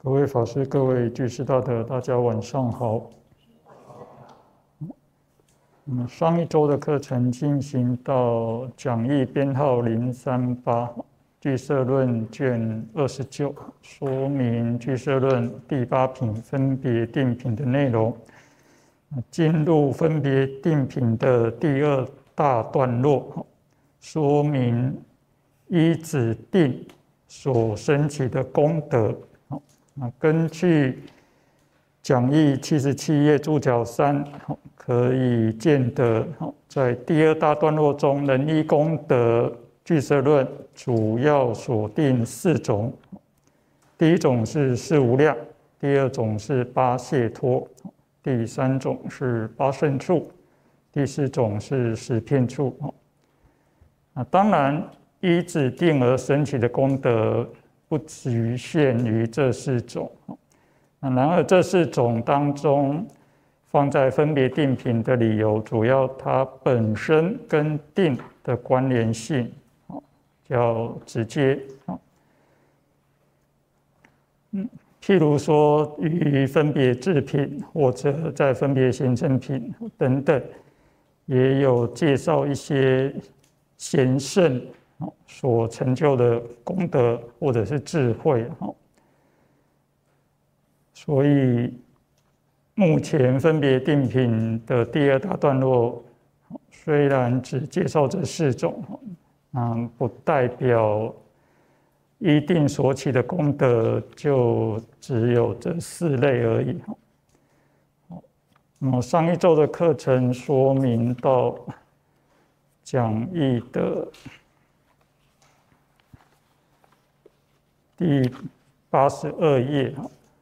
各位法师、各位居士大德，大家晚上好。上一周的课程进行到讲义编号038，俱舍论卷29，说明俱舍论第8品分别定品的内容。进入分别定品的第2大段落，说明依止定所生起的功德。根据讲义77页注脚3，可以见得，在第2大段落中，人依功德俱舍论主要锁定4种。第一种是四无量，第2种是八解脱，第3种是八胜处，第4种是十片处。当然，依止定而生起的功德不局限于这4种。然而这4种当中，放在分别定品的理由，主要它本身跟定的关联性较直接。譬如说于分别智品，或者在分别贤圣品等等，也有介绍一些贤圣所成就的功德或者是智慧。所以目前分别定品的第2大段落，虽然只介绍这4种，不代表依定所起的功德就只有这4类而已。上一周的课程说明到讲义的第82页，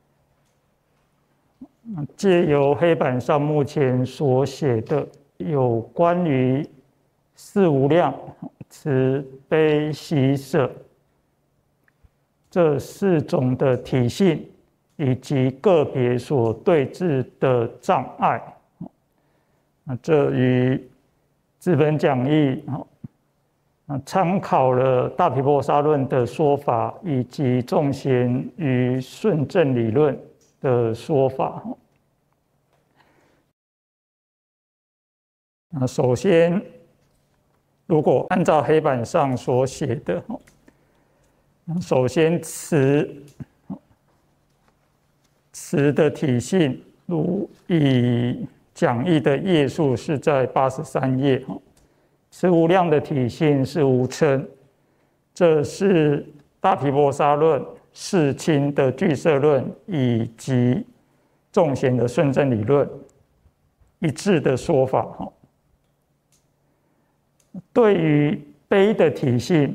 借由黑板上目前所写的有关于四无量、慈悲喜舍这4种的体性，以及个别所对治的障碍，这与资本讲义参考了大毗婆沙论的说法，以及众贤与顺正理论的说法。首先，如果按照黑板上所写的，首先慈的体性，如以讲义的页数是在83页，慈无量的体性是无嗔，这是大毗婆沙论、世亲的俱舍论以及众贤的顺正理论一致的说法。对于悲的体性，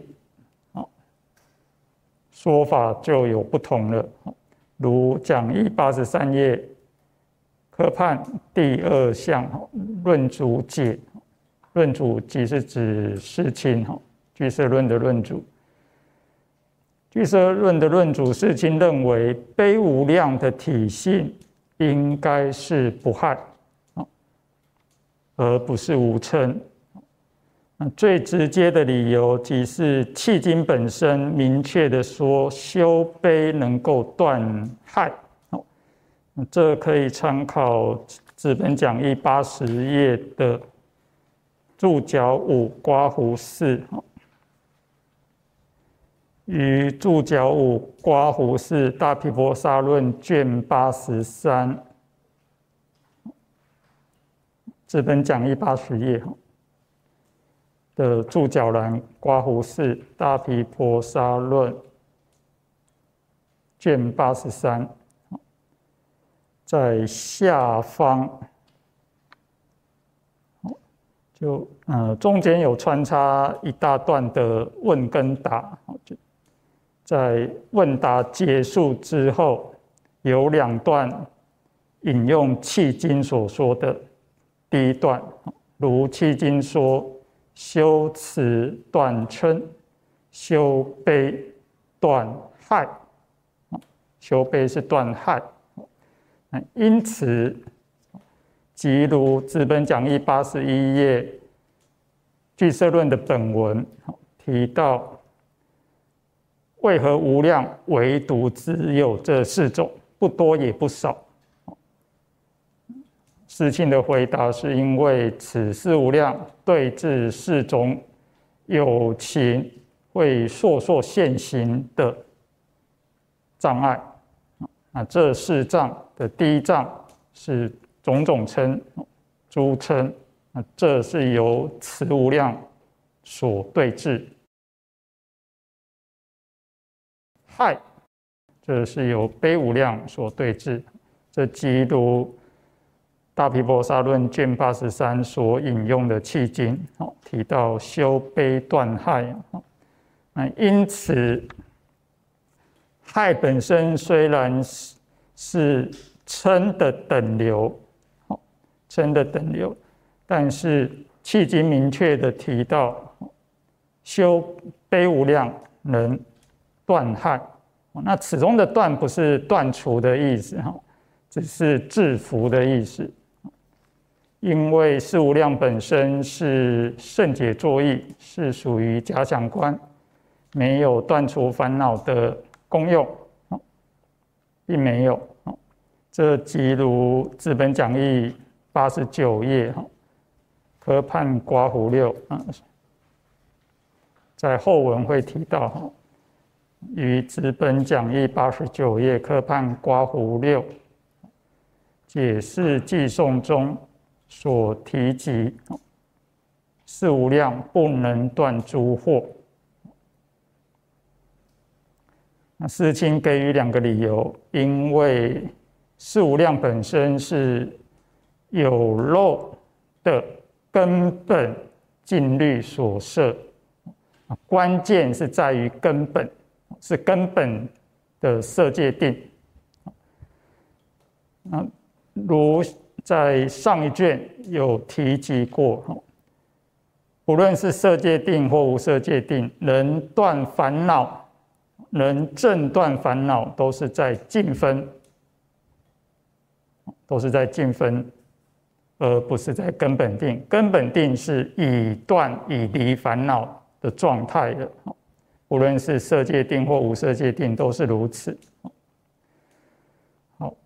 说法就有不同了。如讲义83页科判第2项论主解，论主即是指世亲俱舍论的论主。俱舍论的论主世亲认为，悲无量的体性应该是不害，而不是无嗔。最直接的理由即是契经本身明确的说，修悲能够断害。这可以参考资本讲义80页的注脚5刮胡4，与注脚5刮胡4大毗婆沙论卷83，资本讲义80页的注脚栏刮胡4大毗婆沙论卷83，在下方中间有穿插一大段的问跟答，在问答结束之后，有2段引用契经所说的第1段，如契经说，修慈断嗔，修悲断害。修悲是断害，因此，即如资本讲义81页俱舍论的本文提到， 为何无量唯独只有这4种，不多也不少？世亲的回答是因为此四无量对治4种有情会烁烁现行的障碍。那这4障的第一障是种种嗔、诸嗔，这是由此无量所对治。害，这是由悲无量所对治。这即如大毗婆沙论卷83所引用的契经，提到修悲断害。因此，害本身虽然是嗔的等流，但是契经明确的提到，修悲无量能断害。那此中的断不是断除的意思，只是制服的意思。因为四无量本身是胜解作意，是属于假想观，没有断除烦恼的功用，并没有。这即如资本讲义89页科判刮胡6，在后文会提到，于资本讲义89页科判刮胡6解释偈颂中所提及四无量不能断诸惑。那世亲给予2个理由，因为四无量本身是有漏的根本禁律所摄，关键是在于根本，是根本的色界定。如在上一卷有提及过，不论是色界定或无色界定，能断烦恼、能证断烦恼，都是在净分，而不是在根本定。根本定是已断已离烦恼的状态的，无论是色界定或无色界定都是如此。好，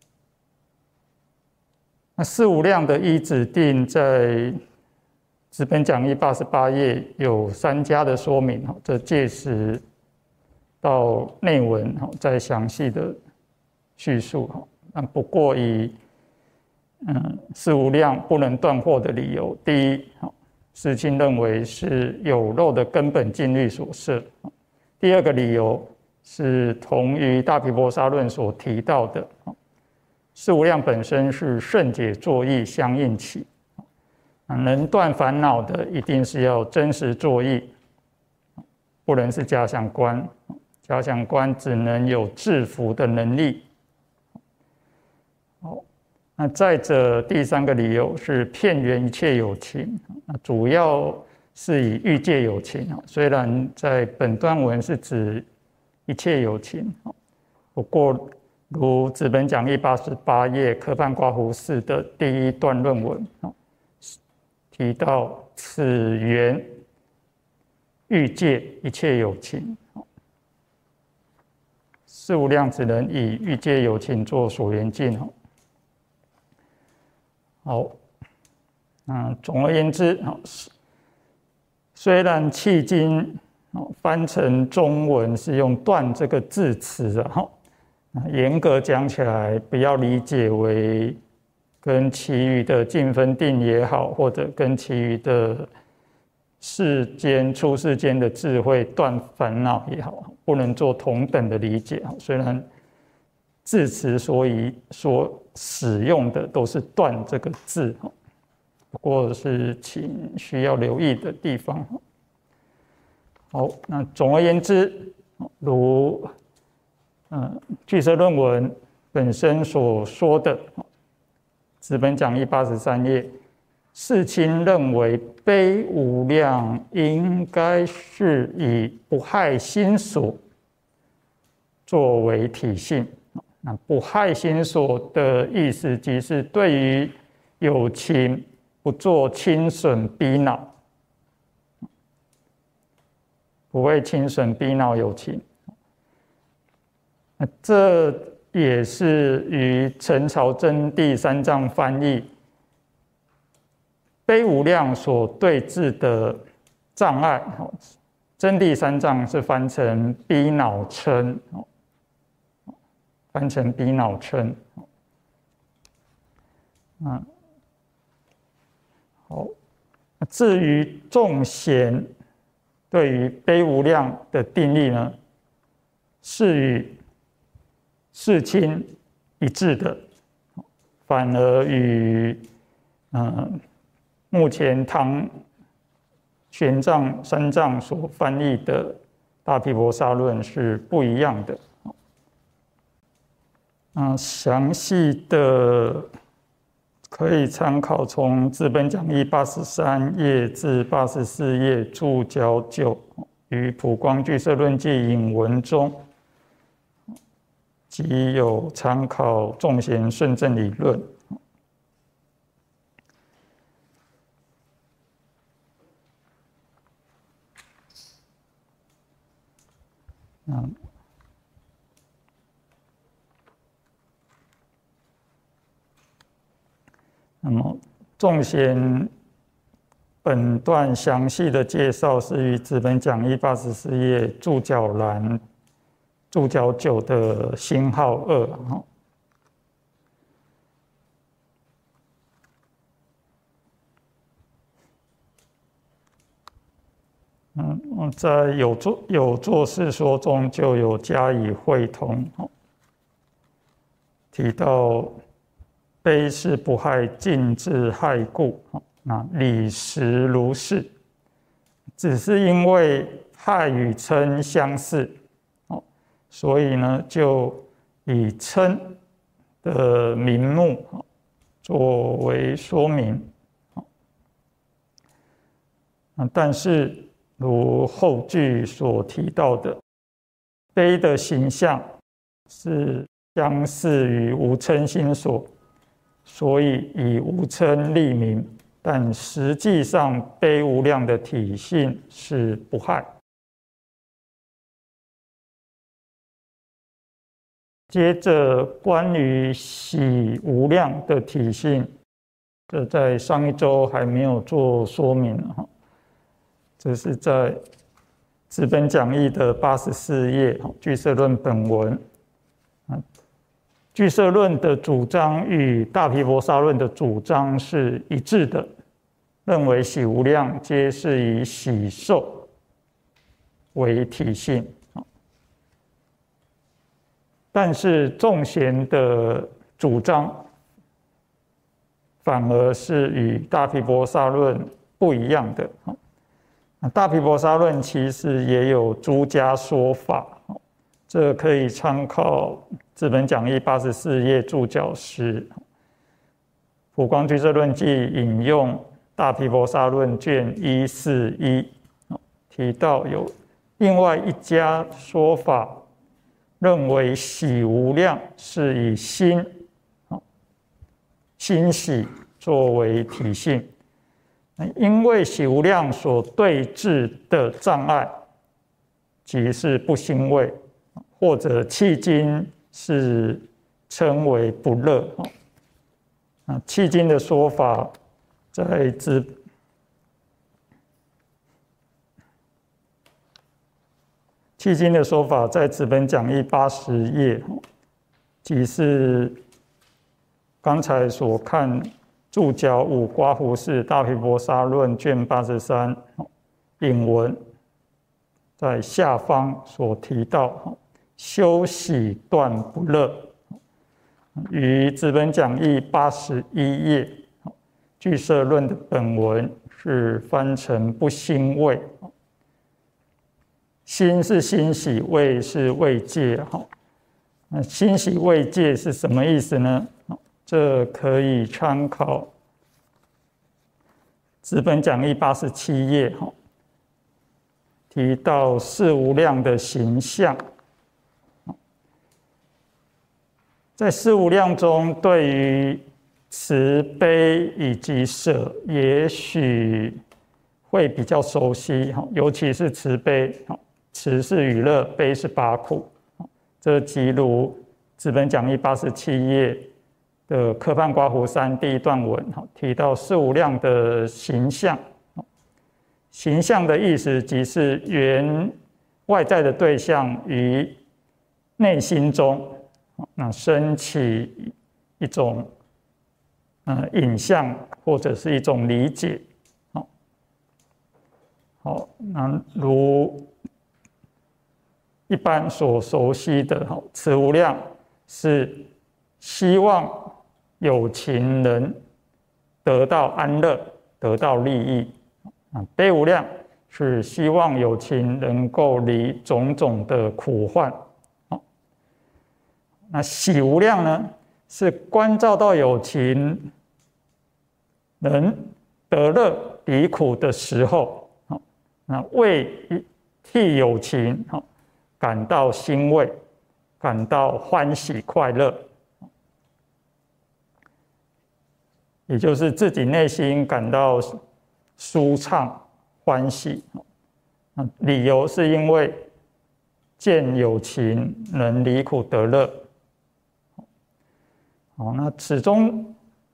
那四无量的依止定在资本讲义88页有3家的说明，这届时到内文再详细的叙述。不过以四无量不能断惑的理由，第一，世亲认为是有漏的根本禁律所摄；第二个理由是同于大毗婆沙论所提到的，四无量本身是胜解作意相应起，能断烦恼的一定是要真实作意，不能是假想观，假想观只能有制服的能力。好，那再者第3个理由是遍缘一切有情，主要是以欲界有情，虽然在本段文是指一切有情，不过如资本讲义88页科判刮胡4的第1段论文提到，此缘欲界一切有情，四无量只能以欲界有情做所缘境。好，总而言之，虽然契经翻成中文是用断这个字词，严格讲起来，不要理解为跟其余的净分定也好，或者跟其余的出世间的智慧断烦恼也好，不能做同等的理解。虽然字词所使用的都是断这个字，不过是请需要留意的地方。好，那总而言之，如俱舍论文本身所说的，资本讲义83页，世亲认为悲无量应该是以不害心所作为体性。那不害心所的意思，即是对于有情不做侵损逼恼，不会侵损逼恼有情。 这也是与陈朝真谛三藏翻译悲无量所对治的障碍。真谛三藏是翻成逼恼嗔，翻成逼恼嗔。好，至于众贤对于悲无量的定义呢，是与世亲一致的，反而与目前唐玄奘三藏所翻译的大毗婆沙论是不一样的。详细的可以参考从资本讲义83页至84页注脚9与普光俱舍论记引文中，即有参考众贤顺正理论。那么众贤本段详细的介绍是于资本讲义84页注脚栏注脚9的星号2。在有作事说中就有加以会同，提到悲是不害尽致害故，那理实如是，只是因为害与嗔相似，所以呢就以嗔的名目作为说明。但是如后句所提到的，悲的形象是相似于无嗔心所以以无嗔立名，但实际上悲无量的体性是不害。接着关于喜无量的体性，这在上一周还没有做说明。这是在资本讲义的84页俱舍论本文。俱舍论的主张与大毗婆沙论的主张是一致的，认为喜无量皆是以喜受为体性。但是众贤的主张反而是与大毗婆沙论不一样的。大毗婆沙论其实也有诸家说法，这可以参考资本讲义84页注脚10，普光俱舍论记引用大毗婆沙论卷141，提到有另外一家说法，认为喜无量是以心喜作为体性。因为喜无量所对治的障碍，即是不欣慰，或者迄今是称为不乐。迄今的说法在资本讲义80页，即是刚才所看注脚5刮胡式大毗婆沙论卷83引文，在下方所提到修喜断不乐，于资本讲义81页俱舍论的本文是翻成不欣慰，欣是欣喜，慰是慰藉。那欣喜慰藉是什么意思呢？这可以参考资本讲义87页，提到事无量的形象。在事无量中，对于慈悲以及舍，也许会比较熟悉，尤其是慈悲。慈是与乐，悲是拔苦。 这即如资本讲义87页的科判刮胡3第一段文提到事无量的形象。形象的意思即是原外在的对象于内心中升起一种影像或者是一种理解。好，那如一般所熟悉的慈无量是希望有情人得到安乐，得到利益。悲无量是希望有情能够离种种的苦患。那喜无量呢，是关照到有情能得乐离苦的时候，那为替有情感到欣慰，感到欢喜快乐，也就是自己内心感到舒畅欢喜。理由是因为见有情能离苦得乐。那此中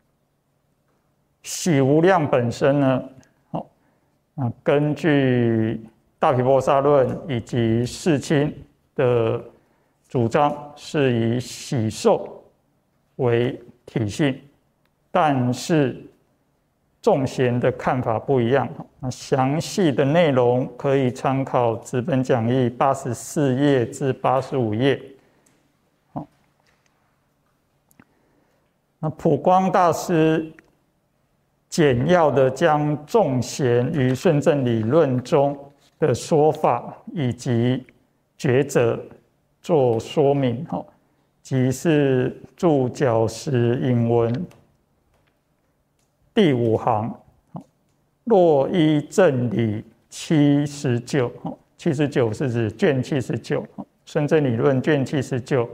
喜无量本身呢，根据大毗婆沙论以及世亲的主张，是以喜受为体性，但是众贤的看法不一样。详细的内容可以参考资本讲义84页至85页。那普光大师简要的将众贤于顺正理论中的说法以及抉择做说明，即是注脚石引文第5行，若依正理79，79是指卷79，顺正理论卷79，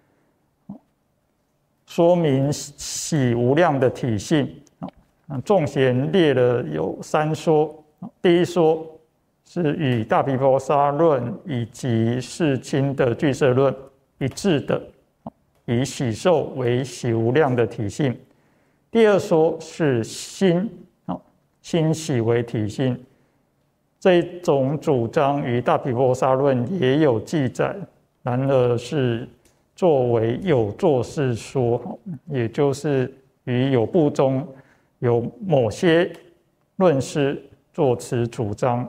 说明喜无量的体性。众贤列了有3说，第一说是与大毗婆沙论以及世亲的俱舍论一致的，以喜受为喜无量的体性。第二说是欣喜为体性，这种主张于大毗婆沙论也有记载，然而是作为有作是说，也就是于有部中有某些论师作此主张。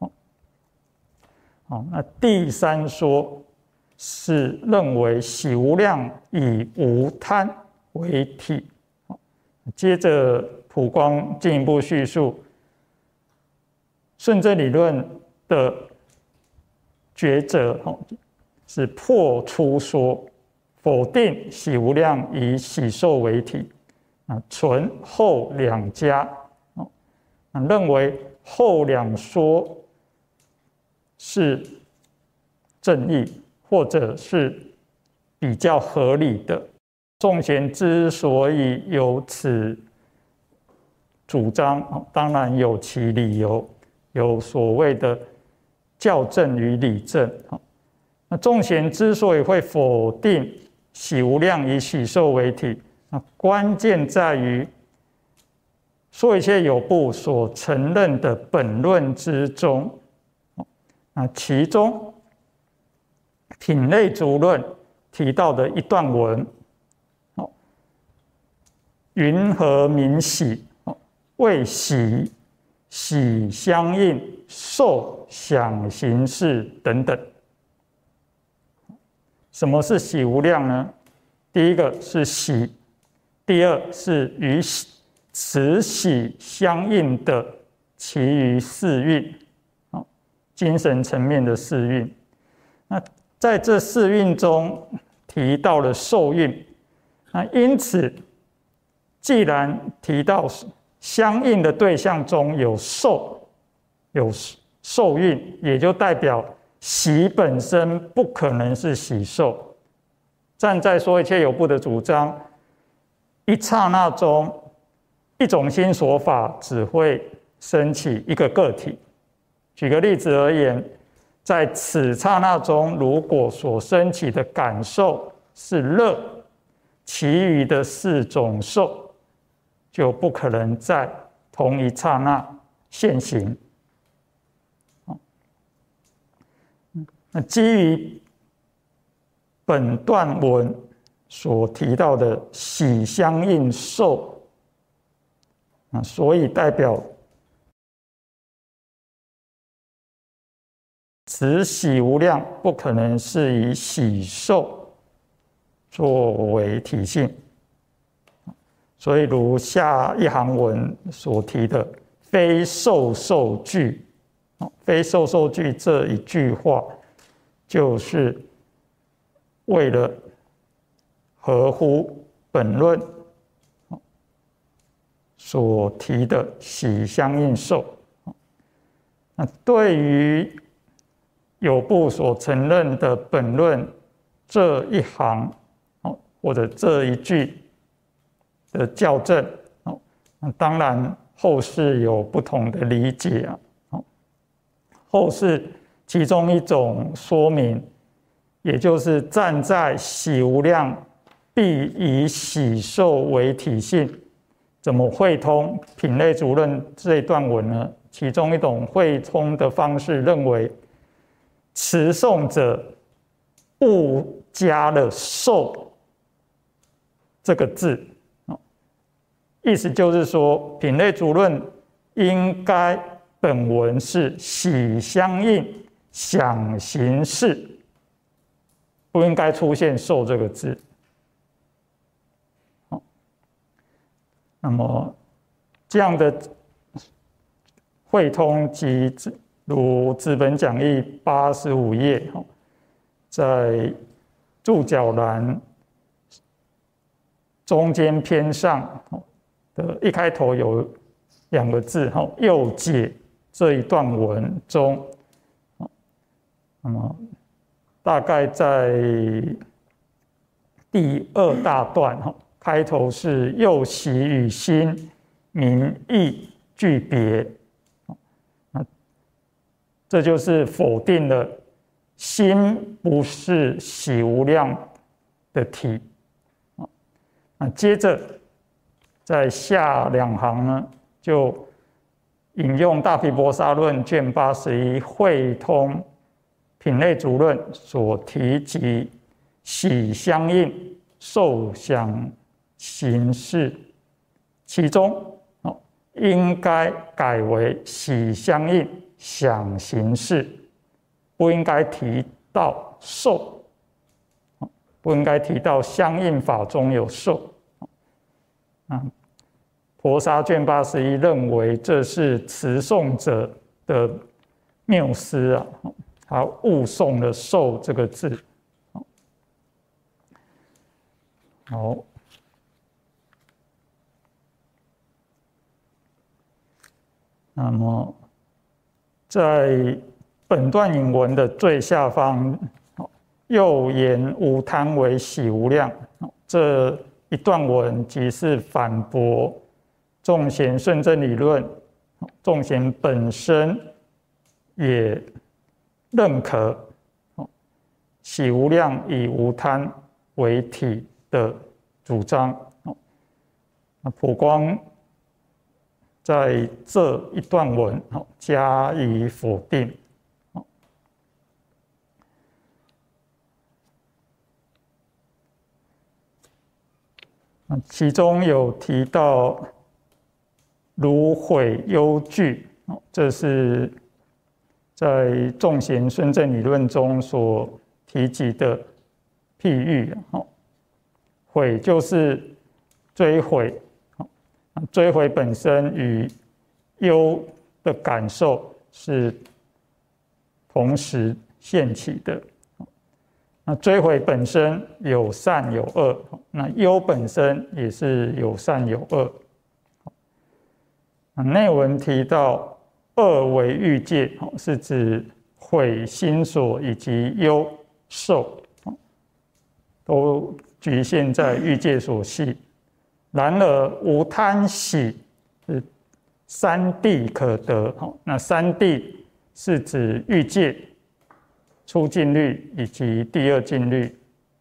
那第3说是认为喜无量以无贪为体。接着普光进一步叙述顺正理论的抉择，是破初说，否定喜无量以喜受为体，存后2家，认为后2说是正义，或者是比较合理的。众贤之所以有此主张，当然有其理由，有所谓的教正与理正。那众贤之所以会否定喜无量以喜受为体，关键在于说一切有部所承认的本论之中，其中品类足论提到的一段文，云何名喜？谓喜，喜相应，受想行识等等。什么是喜无量呢？第一个是喜，第二是与此喜相应的其余4蕴，精神层面的4蕴。那在这4蕴中提到了受蕴，那因此既然提到相应的对象中有受蕴，也就代表喜本身不可能是喜受。站在说一切有部的主张，一刹那中一种心所法只会升起一个个体。举个例子而言， 在此刹那中，如果所升起的感受是乐，其余的4种受就不可能在同一刹那现行。那基于本段文所提到的喜相应受，所以代表此喜无量不可能是以喜受作为体性。所以如下一行文所提的非受受句，非受受句这一句话，就是为了合乎本论所提的喜相应受。那对于有部所承认的本论这一行或者这一句的校正，当然后世有不同的理解啊。后世其中一种说明，也就是站在喜无量必以喜受为体性，怎么会通品类足论这一段文呢？其中一种会通的方式认为，持诵者误加了受这个字，意思就是说，品类足论应该本文是喜相应想行识，不应该出现受这个字。那么这样的会通及如资本讲义85页，在注脚栏中间偏上的一开头有2个字“右解”这一段文中，那么大概在第2大段开头是右喜与心名义具别，这就是否定了心不是喜无量的体。接着在下2行呢，就引用大毗婆沙论卷81会通品类足论所提及喜相应受想行识，其中应该改为喜相应想行识，不应该提到受，不应该提到相应法中有受。婆沙卷81认为这是持诵者的谬思啊，他误诵了受这个字。好，那么在本段引文的最下方，又言无贪为喜无量，这一段文即是反驳众贤顺正理论。众贤本身也认可喜无量以无贪为体的主张。普光在这一段文加以否定。其中有提到如悔忧惧，这是在众贤顺正理论中所提及的譬喻。悔就是追悔，追悔本身与忧的感受是同时现起的。那追悔本身有善有恶，那忧本身也是有善有恶。内文提到恶为欲界，是指悔心所以及忧受都局限在欲界所系。然而无贪喜是三谛可得，那三谛是指欲界、 出净律以及第二净律。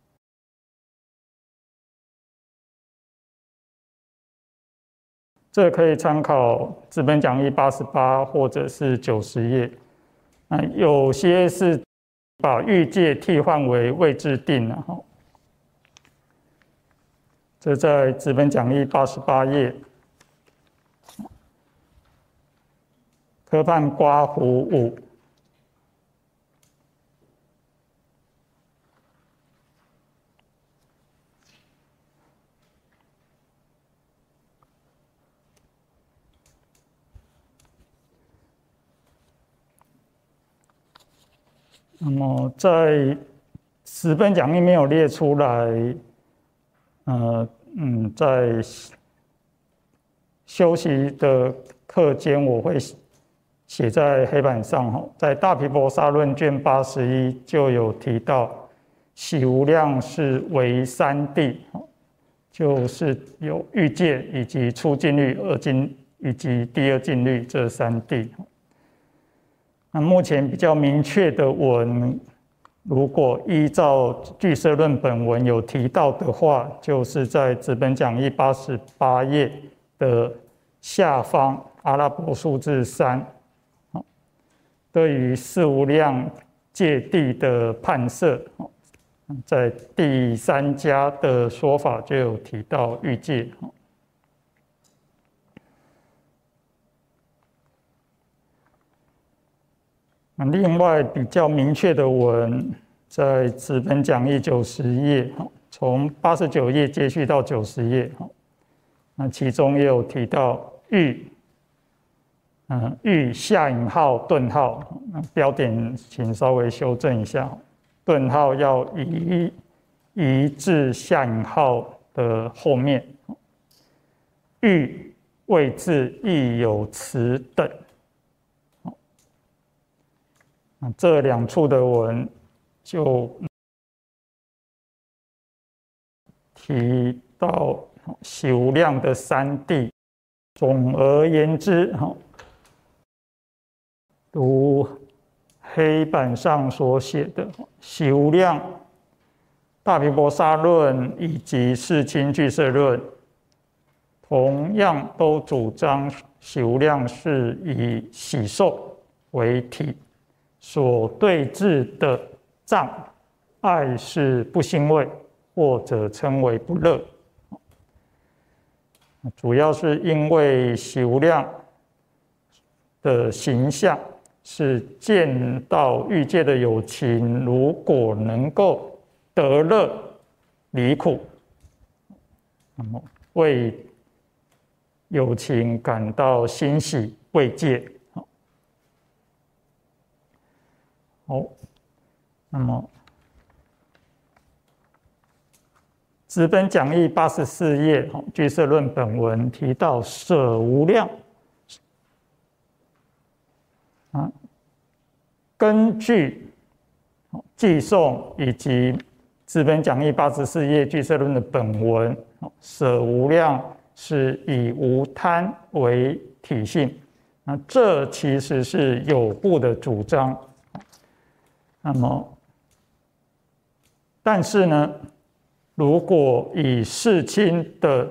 这可以参考资本讲义88或者是90页。有些是把欲界替换为未制定了哈。这在资本讲义88页。科判刮胡5。那么在10本讲义没有列出来，在休息的课间我会写在黑板上哈，在大毗婆沙论卷81就有提到，喜无量是为三谛，就是有欲界以及出净律、二净以及第二净律这三谛。那目前比较明确的文，如果依照俱舍论本文有提到的话，就是在资本讲义88页的下方阿拉伯数字3，对于四无量界谛的判摄，在第3家的说法就有提到欲界。另外比较明确的文，在资本讲义90页，从89页接续到90页，那其中也有提到欲，欲下引号顿号，标点请稍微修正一下，顿号要移至下引号的后面，欲位置亦有此等。这两处的文就提到喜无量的三谛。总而言之，如黑板上所写的，喜无量、大毗婆沙论以及世亲俱舍论，同样都主张喜无量是以喜受为体。所对治的障碍是不欣慰，或者称为不乐，主要是因为喜无量的形象是见到欲界的有情，如果能够得乐离苦，那么为有情感到欣喜慰藉。好，那么资本讲义84页俱舍论本文提到舍无量，根据寄诵以及资本讲义84页俱舍论的本文，舍无量是以无贪为体性，那这其实是有部的主张。那么，但是呢，如果以世亲的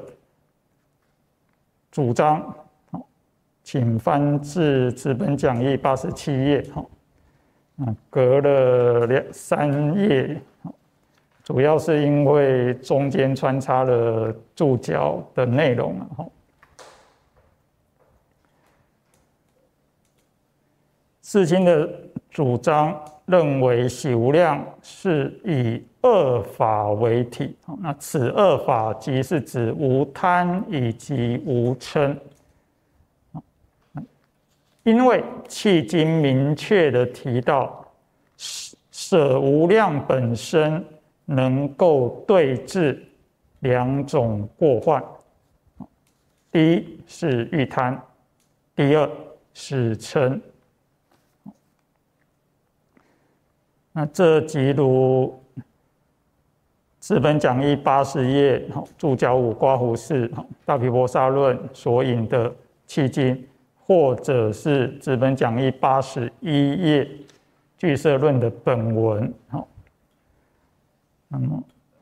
主张，请翻至资本讲义87页，隔了3页，主要是因为中间穿插了注脚的内容。世亲的主张认为喜无量是以二法为体，那此二法即是指无贪以及无嗔。因为契经明确的提到，舍无量本身能够对治2种过患，第一是欲贪，第二是嗔。那这即如资本讲义80页注脚5刮胡4大毗婆沙论所引的契经，或者是资本讲义81页俱舍论的本文。好，那么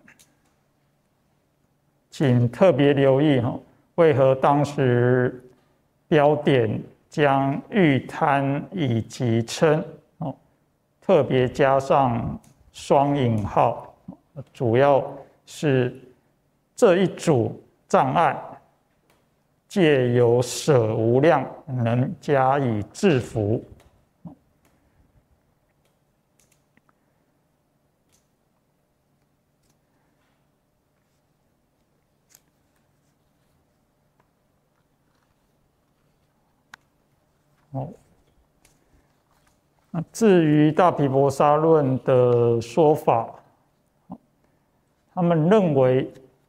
请特别留意为何当时标点将欲贪以及嗔特别加上双引号，主要是这一组障碍借由舍无量能加以制服。那至于大毗婆沙论的说法，他们认为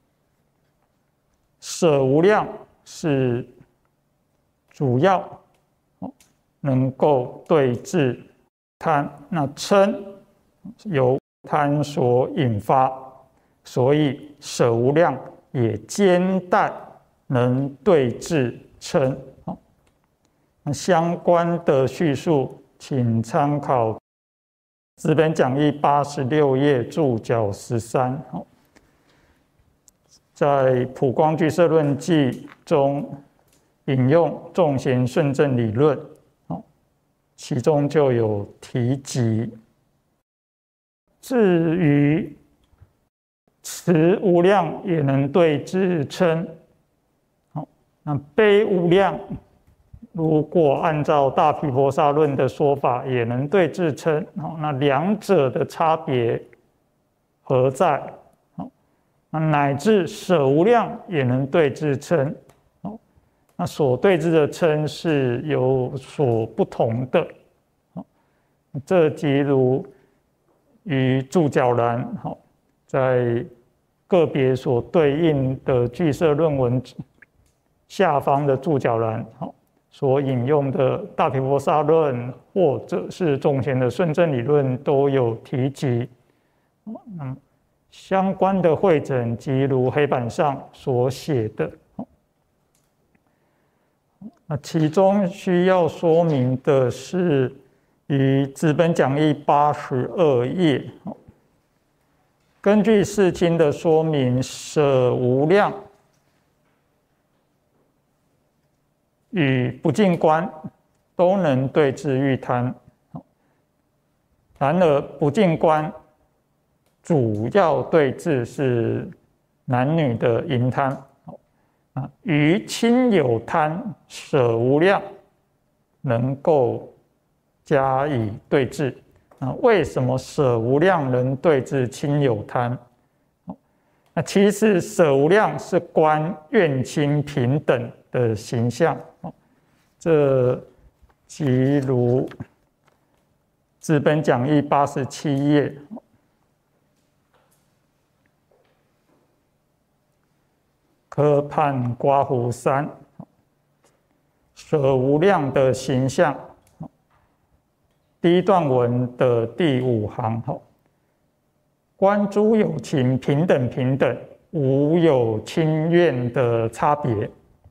舍无量是主要能够对治贪，那嗔由贪所引发，所以舍无量也兼带能对治嗔。那相关的叙述，请参考资本讲义86页注脚13。在普光俱舍论记中引用众贤顺正理论，其中就有提及。至于慈无量也能对治嗔，那悲无量如果按照大毗婆沙论的说法，也能对治嗔，那两者的差别何在？那乃至舍无量也能对治嗔，那所对治的嗔是有所不同的。这即如于注脚栏在个别所对应的俱舍论文下方的注脚栏所引用的大毗婆沙论或者是众贤的顺正理论都有提及。那么相关的汇整即如黑板上所写的。那其中需要说明的是于资本讲义82页，根据世亲的说明，舍无量与不净观都能对治欲贪，然而不净观主要对治是男女的淫贪，于亲友贪舍无量能够加以对治。为什么舍无量能对治亲友贪？那其实舍无量是观怨亲平等的形象，这即如资本讲义87页科判刮胡3舍无量的形象第一段文的第5行，观诸有情平等平等，无有亲怨的差别。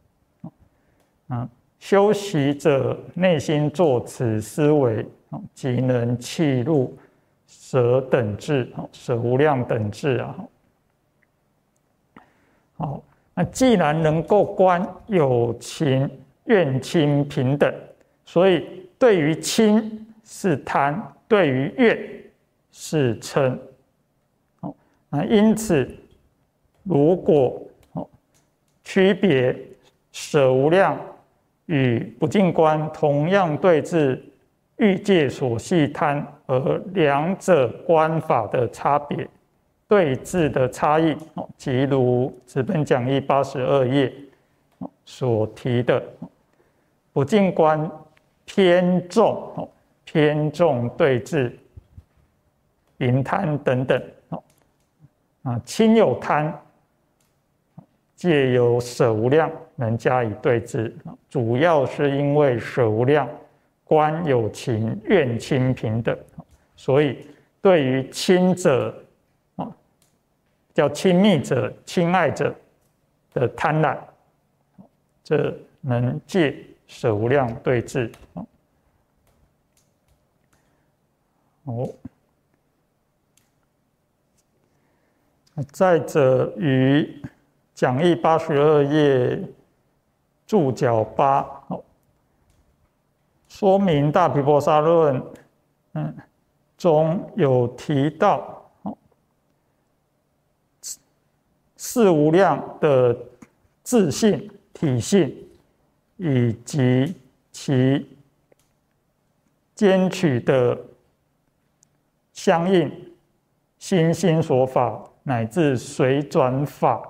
修习者内心作此思维，即能契入舍等智，舍无量等智啊。好，那既然能够观有情怨亲平等，所以对于亲是贪，对于怨是嗔。因此，如果区别舍无量与不净观同样对治欲界所系贪，而两者观法的差别、对治的差异，即如资本讲义82页所提的，不净观偏重对治淫贪等等，亲友贪借由舍无量能加以对治，主要是因为舍无量观有情怨亲平等，所以对于亲者叫亲密者、亲爱者的贪婪，这能借舍无量对治。 再者于讲义82页注脚8，说明大毗婆沙论中有提到四无量的自性、体性，以及其兼取的相应心心所法乃至随转法。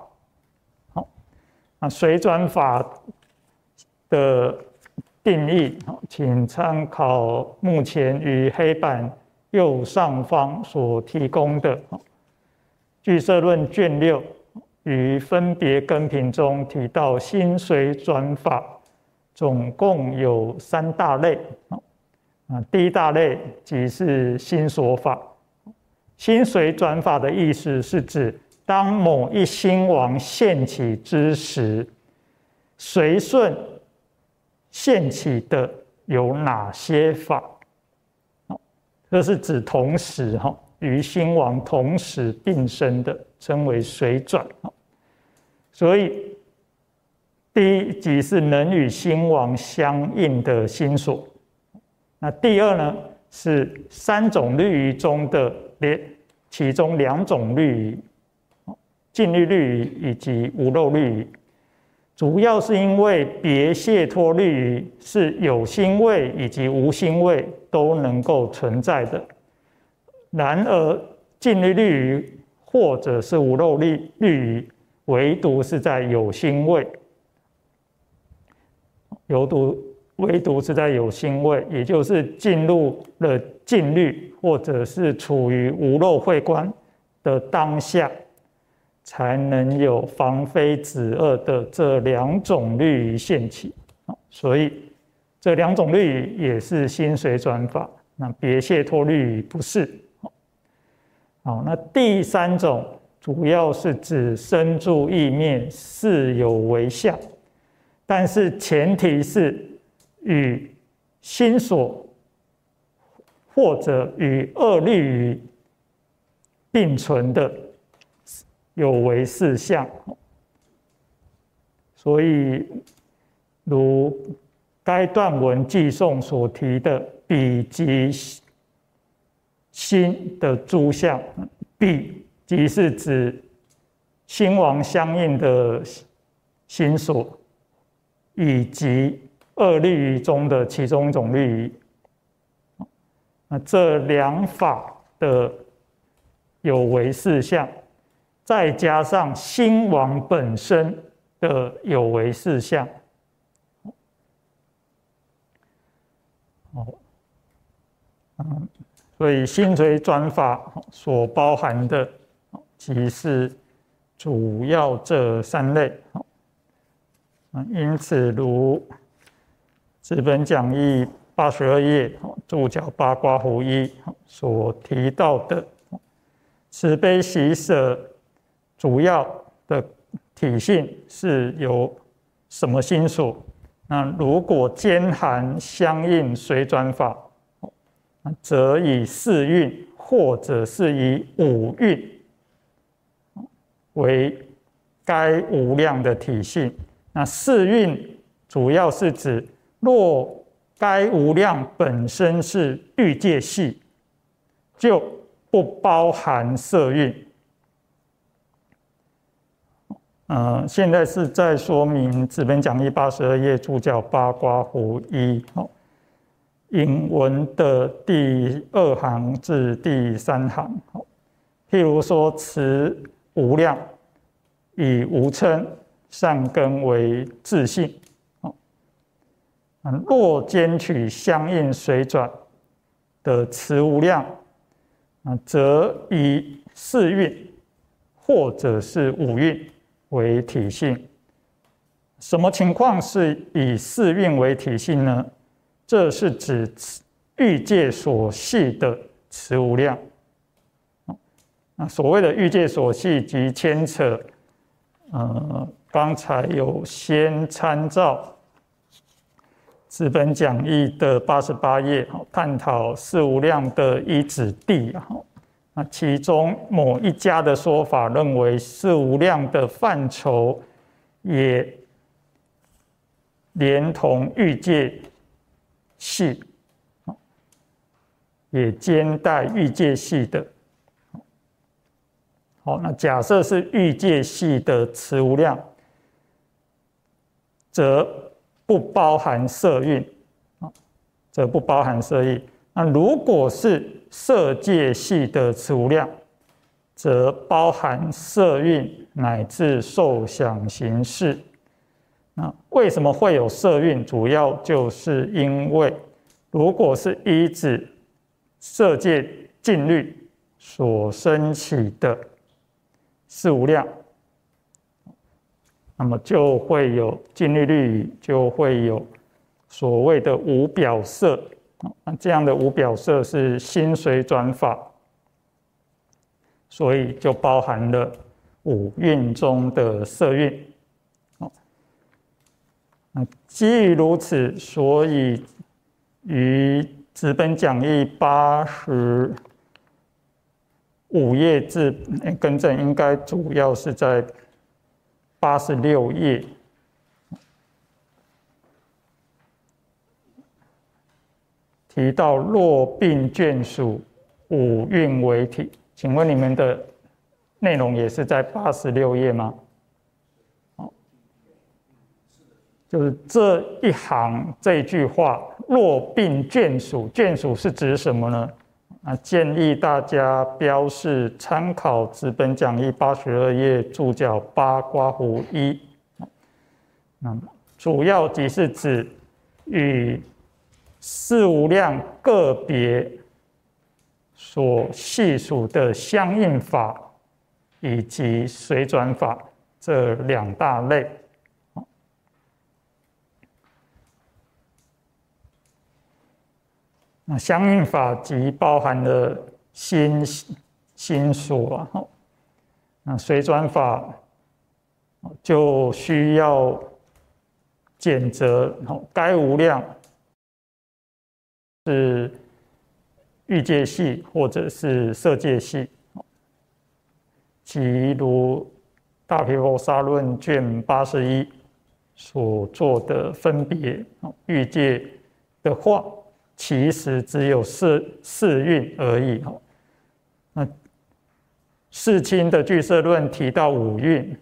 随转法的定义，请参考目前于黑板右上方所提供的俱舍论卷6于分别根品中提到心随转法，总共有3大类。第一大类即是心所法。心随转法的意思是指，当某一心王现起之时，随顺现起的有哪些法？这是指同时与心王同时并生的，称为随转。所以第一即是能与心王相应的心所。那第二呢，是3种律仪中的其中2种律仪，静虑律仪以及无漏律仪。主要是因为别解脱律仪是有心位以及无心位都能够存在的，然而静虑律仪或者是无漏律仪，唯独是在有心位，唯独是在有心位，也就是进入了静虑或者是处于无漏慧观的当下，才能有防非止恶的这2种律仪现起。所以这2种律仪也是心随转法，那别解脱律仪不是。那第3种主要是指生住意灭是有为相，但是前提是与心所或者与恶律仪并存的有为事相。所以如该段文记诵所提的彼即心的诸相，彼即是指心王相应的心所，以及2律仪中的其中一种律仪。这2法的有为事相，再加上心王本身的有为事相，所以心随转法所包含的即是主要这3类。因此如资本讲义82页注脚8括弧1所提到的慈悲喜舍主要的体性是由什么心所？那如果兼含相应随转法，则以4蕴或者是以5蕴为该无量的体性。那4蕴主要是指，若该无量本身是欲界系，就不包含色蕴。现在是在说明资本讲义82页注脚8括弧1引文的第2行至第3行。譬如说慈无量，以无嗔善根为自性，若兼取相应随转的慈无量，则以4蕴或者是5蕴为体性。什么情况是以4蕴为体性呢？这是指欲界所系的慈无量。所谓的欲界所系，即牵扯刚才有先参照纸本讲义的88页，探讨四无量的依止谛。那其中某一家的说法认为，四无量的范畴也连同欲界系，也兼带欲界系的。好，那假设是欲界系的此无量，则不包含色蕴，则不包含色蕴。那如果是色界系的此无量，则包含色蕴乃至受想行识。那为什么会有色蕴？主要就是因为，如果是依止色界禁律所生起的四无量，那么就会有禁律律仪，就会有所谓的无表色。那这样的无表色是心随转法，所以就包含了五蕴中的色蕴。基于如此，所以于纸本讲义85页至更正，应该主要是在86页提到若并眷属五蕴为体。请问你们的内容也是在86页吗？就是这一行这一句话，若并眷属，眷属是指什么呢？建议大家标示参考纸本讲义82页注脚8括弧1。那么主要即是指与四无量个别所系属的相应法以及随转法这两大类。那相应法即包含了心所那随转法就需要检责该无量是欲界系或者是色界系，即如大毗婆沙论卷81所做的分别，欲界的话其实只有四蕴而已。那世亲的俱舍论提到五蕴，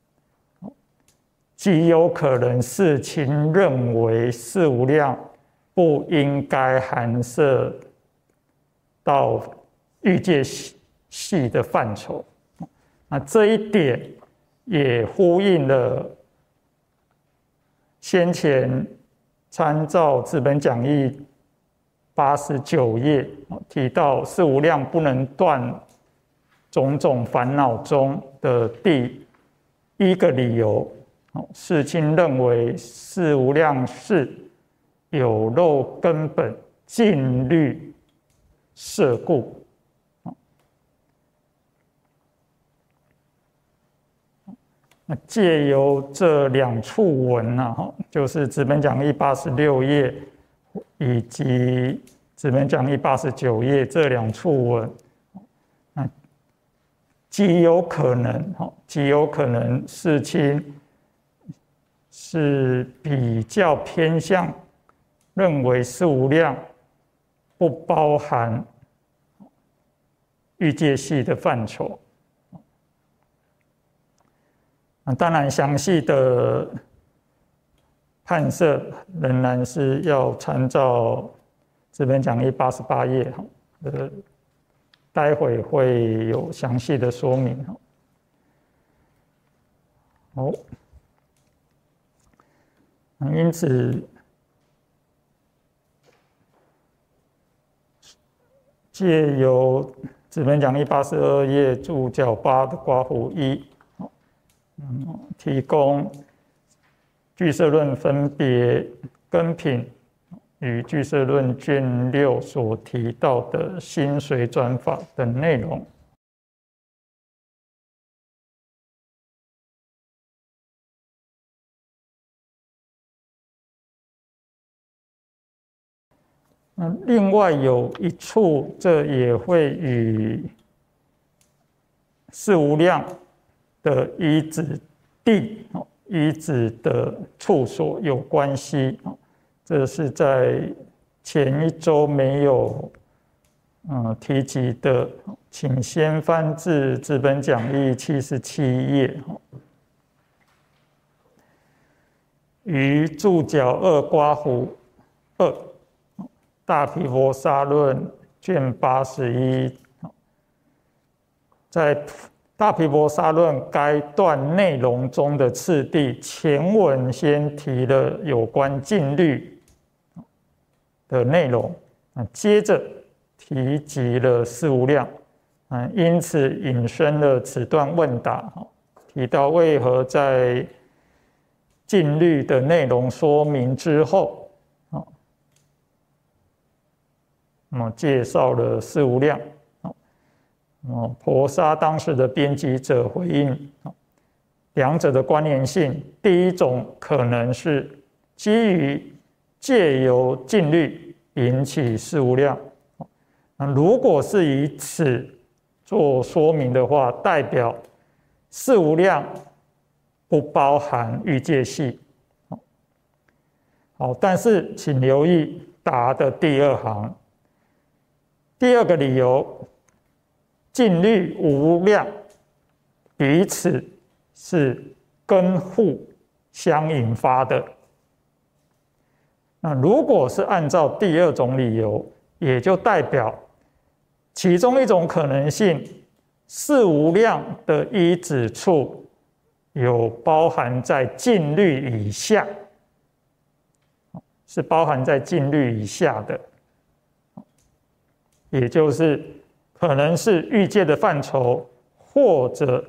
极有可能世亲认为四无量不应该含摄到欲界系的范畴。那这一点也呼应了先前参照纸本讲义89页提到四无量不能断种种烦恼中的第一个理由。世亲认为四无量是有漏根本禁律摄故。借由这两处文就是纸本讲义86页以及纸本讲义89页这两处文，极有可能世亲是比较偏向认为四无量不包含欲界系的范畴。当然详细的判摄仍然是要参照纸本讲义88页，待会会有详细的说明。好，因此借由纸本讲义82页注脚8的括弧1，提供俱舍论分别根品与俱舍论卷6所提到的心随转法等内容。 另外有一处，这也会与四无量的依止地、依止的处所有关系。这是在前一周没有提及的，请先翻至资本讲义77页。于注脚2刮弧2大毗婆沙论卷81，在大毗婆沙论该段内容中的次第，前文先提了有关静虑的内容，接着提及了四无量，因此引申了此段问答，提到为何在静虑的内容说明之后，介绍了四无量。婆沙当时的编辑者回应，两者的关联性，第一种可能是基于借由静虑引起四无量，如果是以此做说明的话，代表四无量不包含欲界系。好，但是请留意答的第二行，第二个理由，静虑无量彼此是根互相引发的。那如果是按照第二种理由，也就代表其中一种可能性，四无量的依止处有包含在静虑以下，是包含在静虑以下的，也就是可能是欲界的范畴，或者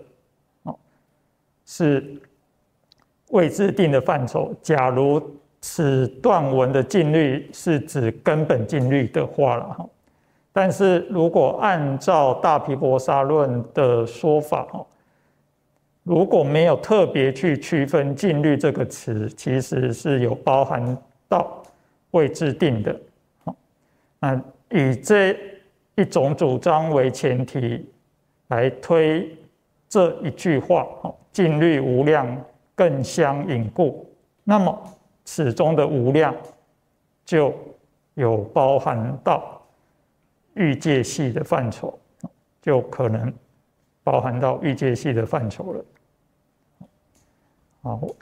是未知定的范畴。假如此段文的静虑是指根本静虑的话了，但是如果按照大毗婆沙论的说法，如果没有特别去区分静虑这个词，其实是有包含到未知定的。以这一种主张为前提来推这一句话，静虑无量更相引故，那么此中的无量就有包含到欲界系的范畴，就可能包含到欲界系的范畴了。好，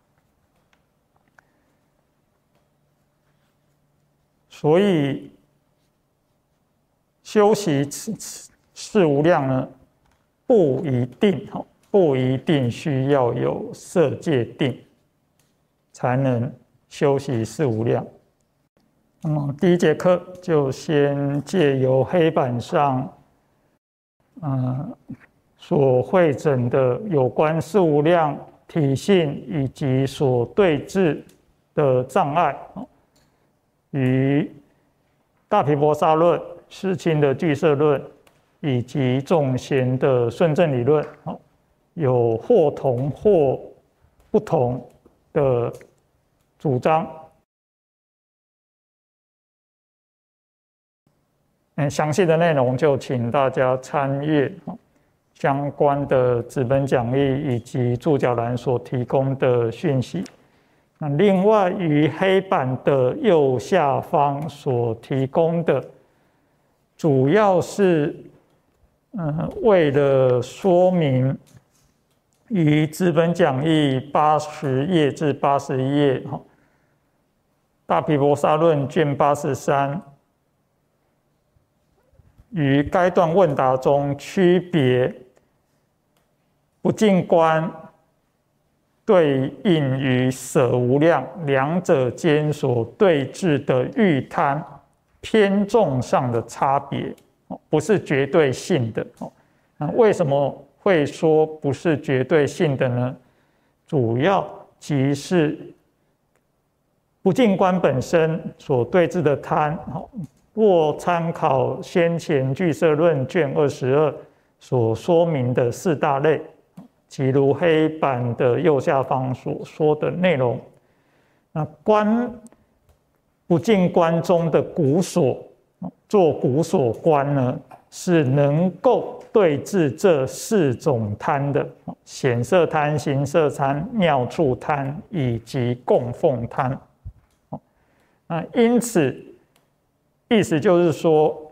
所以修习四无量呢，不一定需要有色界定才能修习四无量。那么第一节课就先借由黑板上所汇整的有关四无量体性以及所对治的障碍，与大毗婆沙论、世亲的俱舍论以及众贤的顺正理论有或同或不同的主张。详细的内容就请大家参阅相关的纸本讲义以及注脚栏所提供的讯息。那另外于黑板的右下方所提供的，主要是为了说明于纸本讲义80页至81页，大毗婆沙论卷83。于该段问答中区别不净观对应于舍无量两者间所对治的欲贪偏重上的差别，不是绝对性的。为什么会说不是绝对性的呢？主要即是不净观本身所对治的贪，若参考先前俱舍论卷22所说明的四大类，即如黑板的右下方所说的内容。那观不净观中的古所，做古所观呢，是能够对治这4种贪的显色贪、形色贪、妙处贪以及供奉贪。因此，意思就是说，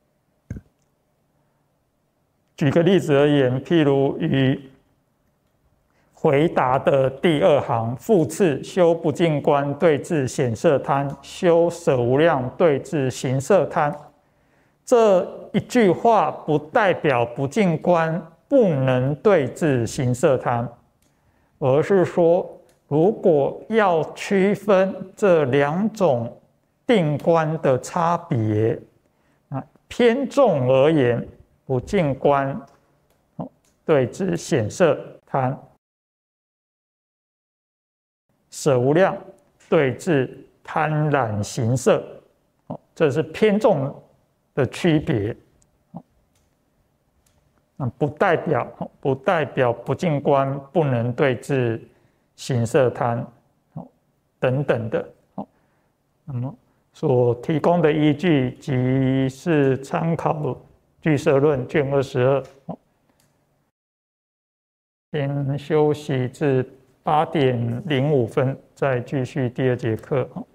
举个例子而言，譬如于回答的第2行，复次修不净观对治显色贪，修舍无量对治形色贪。这一句话不代表不净观不能对治形色贪，而是说，如果要区分这2种定观的差别，偏重而言，不净观对治显色贪，舍无量对治贪染形色，这是偏重的区别。不代表不净观不能对治形色贪等等的。那么所提供的依据即是参考《俱舍论》卷22。先休息至8:05，再继续第2节课。